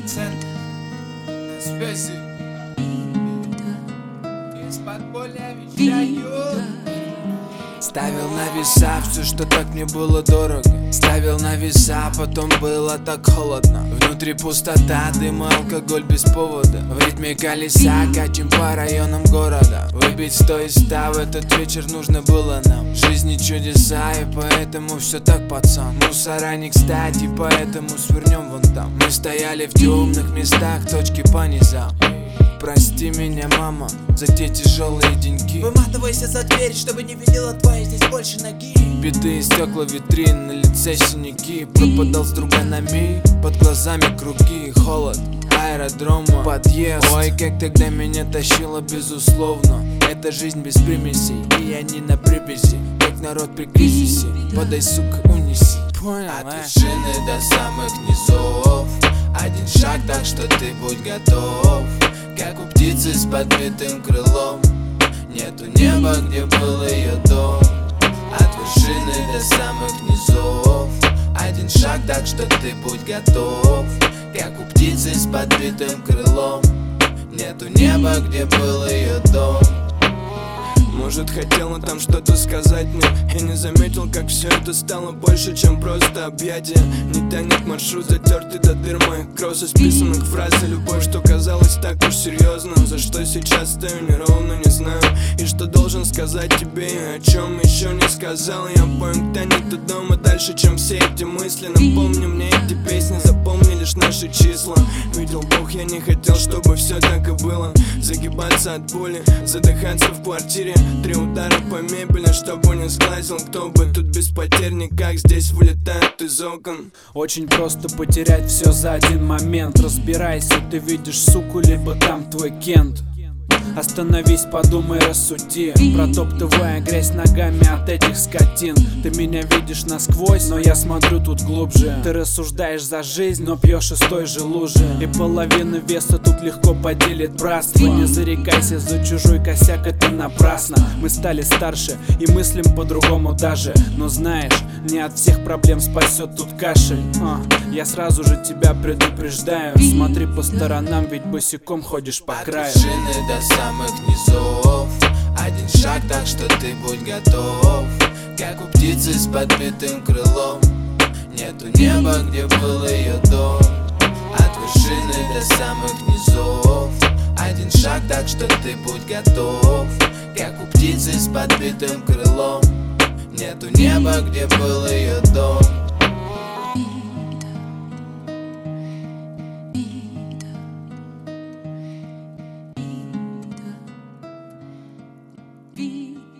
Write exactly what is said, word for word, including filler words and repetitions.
Центр на связи. Из подполья вещаю. Ставил на веса все, что так мне было дорого. Ставил на веса, потом было так холодно. Внутри пустота, дым и алкоголь без повода. В ритме колеса катим по районам города. Выбить сто из ста в этот вечер нужно было нам. В жизни чудеса, и поэтому все так, пацан. Мусора не кстати, поэтому свернем вон там. Мы стояли в темных местах, точки по низам. Прости меня, мама, за те тяжелые деньги. Выматывайся за дверь, чтобы не видела твоя здесь больше ноги. Битые стекла витрин, на лице синяки. Пропадал с друганами, под глазами круги. Холод аэродрома, подъезд. Ой, как тогда меня тащило, безусловно. Это жизнь без примесей, и я не на привязи. Как народ при кризисе, подай, сука, унеси. Понял, от вершины до самых низов один шаг, так что ты будь готов. Как у птицы с подбитым крылом. Нету неба, где был ее дом. От вершины до самых низов один шаг, так что ты будь готов. Как у птицы с подбитым крылом. Нету неба, где был ее дом. Может, хотела там что-то сказать, но я не заметил, как все это стало больше, чем просто объятие. Не тянет маршрут, затертый до дыр моих кросс, исписанных фраз и любовь, что казалось так уж серьезным. За что сейчас стою неровно, не знаю. И что должен сказать тебе, и о чем еще не сказал. Я понял, тянет до дома дальше, чем все эти мысли. Напомни мне эти песни, запомни лишь наши числа. Видел Бог, я не хотел, чтобы все так и было. Загибаться от боли, задыхаться в квартире. Три удара по мебели, чтобы не сглазил. Кто бы тут без потерь, никак здесь вылетают из окон. Очень просто потерять все за один момент. Разбирайся, ты видишь суку, либо там твой Кент. Остановись, подумай, рассуди, протоптывая грязь ногами от этих скотин. Ты меня видишь насквозь, но я смотрю тут глубже. Ты рассуждаешь за жизнь, но пьешь из той же лужи. И половину веса тут легко поделит братство. Не зарекайся за чужой косяк, это напрасно. Мы стали старше и мыслим по-другому даже. Но знаешь, не от всех проблем спасет тут кашель. а, Я сразу же тебя предупреждаю. Смотри по сторонам, ведь босиком ходишь по краю. От вершины до самых низов один шаг, так что ты будь готов. Как у птицы с подбитым крылом. Нету неба, где был ее дом. От вершины до самых низов один шаг, так что ты будь готов. Как у птицы с подбитым крылом. Нету неба, где был ее дом. Vida.